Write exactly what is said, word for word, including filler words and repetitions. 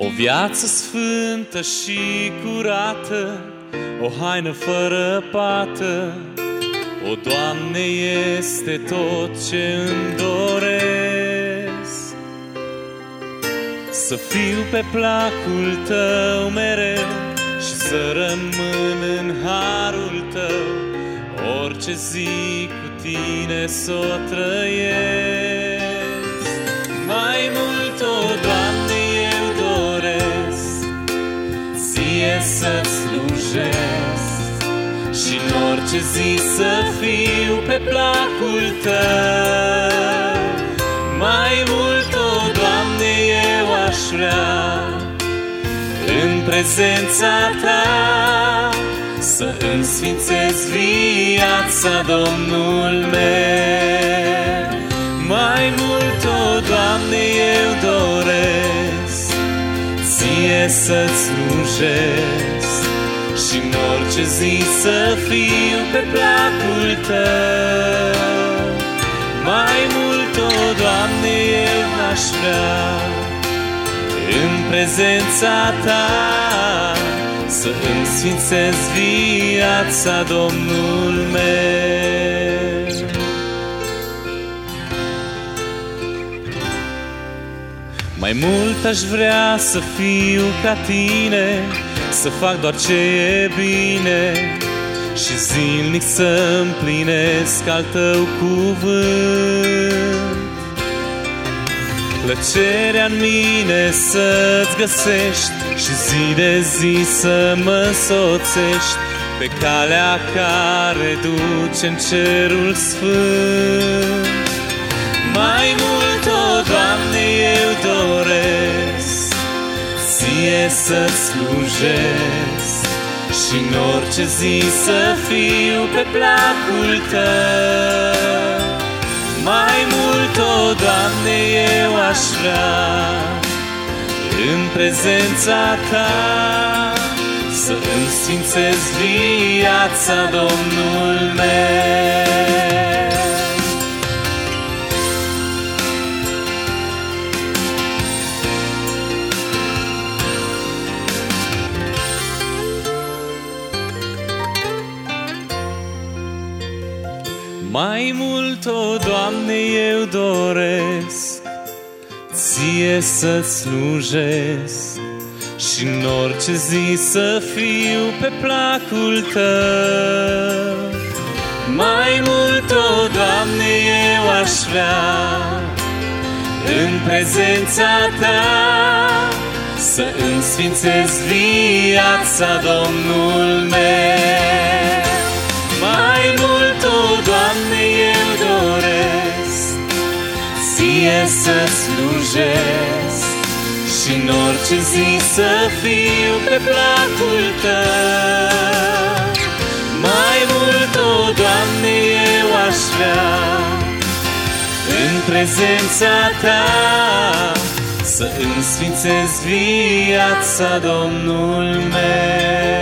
O viață sfântă și curată, o haină fără pată, o, Doamne, este tot ce îmi doresc. Să fiu pe placul Tău mereu și să rămân în harul Tău, orice zi cu Tine s-o trăiesc. Mai mult, o, Doamne, eu doresc Ție să-ți slujesc și în orice zi să fiu pe placul Tău. Mai mult, o, Doamne, eu aș vrea în prezența Ta să îmi sfințez viața, Domnul meu. Mai mult, o, Doamne, eu doresc Ție să-ți slujesc și în orice zi să fiu pe placul Tău. Mai mult, o, Doamne, eu aș vrea în prezența Ta să îmi sfințez viața, Domnul meu. Mai mult aș vrea să fiu ca Tine, să fac doar ce e bine și zilnic să împlinesc al Tău cuvânt. Plăcerea-n mine să-ți găsești și zi de zi să mă soțești pe calea care duce în cerul sfânt. Mai mult, o, Doamne, eu doresc Ție să-ți slujesc și în orice zi să fiu pe placul Tău. Mai mult, o, Doamne, eu aș vrea în prezența Ta să îmi sfințez viața, Domnul meu. Mai mult, o, Doamne, eu doresc Ție să-ți slujesc și în orice zi să fiu pe placul Tău. Mai mult, o, Doamne, eu aș vrea în prezența Ta să îmi sfințez viața, Domnul meu. Mai mult, o, Doamne, eu doresc Ție să-ți slujesc și în orice zi să fiu pe placul Tău. Mai mult, o, Doamne, eu aș vrea în prezența Ta să îmi sfințez viața, Domnul meu.